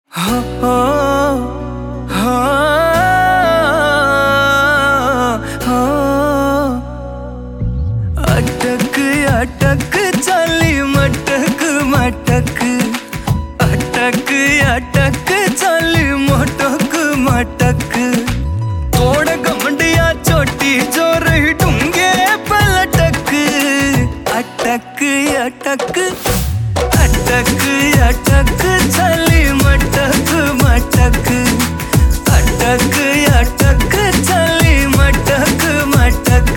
हो हो हो हो अटक अटक चली मटक मटक अटक अटक चली मोटक मटक तोड़ गमंडिया चोटी जो रही ढूंगे पलटक अटक अटक अटक अटक चली मटक मटक अटक अटक चली मटक मटक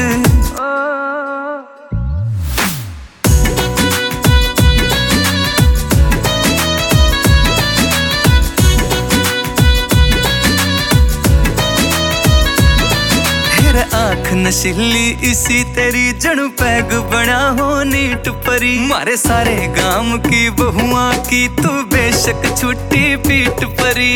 आँख नशीली इसी तेरी जणु पैग बना हो नीट परी मारे सारे गांव की बहुआ की तू बेशक छुट्टी पीठ परी।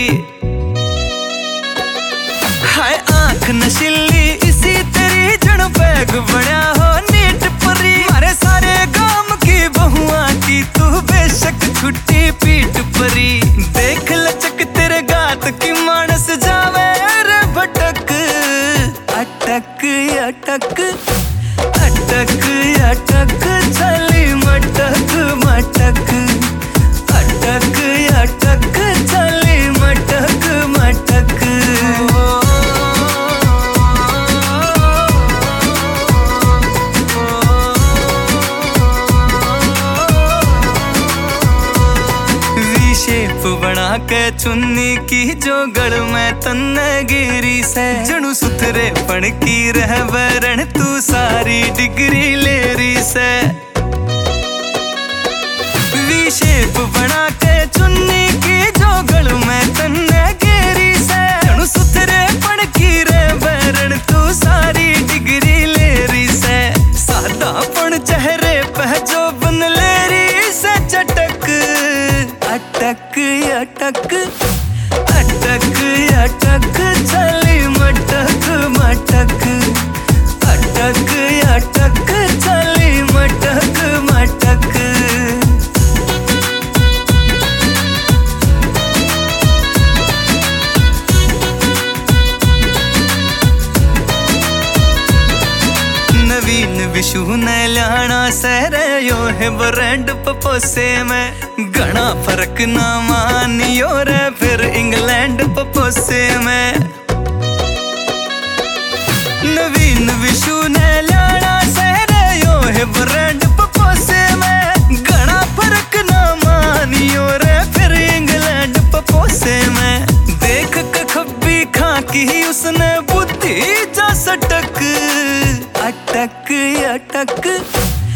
हाय आँख नशीली इसी तेरी जणु पैग बना हो नीट परी मारे सारे गांव की बहुआ की तू बेशक छुट्टी पीठ परी। देख लचक तेरे गात की मानस जावे रे भटक अटक अटक अटक अटक चली मटक मटक अटक अटक चली मटक मटक वी शेप बना के चुन्नी की जो गढ़ में तन्ने गिरी से जणु सुथरे पण की रह वरण तू सारी डिग्री ले री से। वी शेप बना के चुन्नी की जो गढ़ में तन्ने गिरी से जणु सुथरे पण की रह वरण तू सारी डिग्री ले री से। सादा पण चेहरे पे जो बन ले री से चटक अटक अटक अटक अटक चली मटक मटक अटक अटक चली मटक मटक नवीन विशु ने लाना सहरयो है ब्रांड पपोसे में घना फर्क ना मानियो रे फिर इंग्लैंड पपोसे में। नवीन विशु ने लाना सहरयो है ब्रांड पपोसे में घना फर्क ना मानियो रे फिर इंग्लैंड पपोसे में। देख के खब्बी खा की उसने बुद्धि जा सटक अटक अटक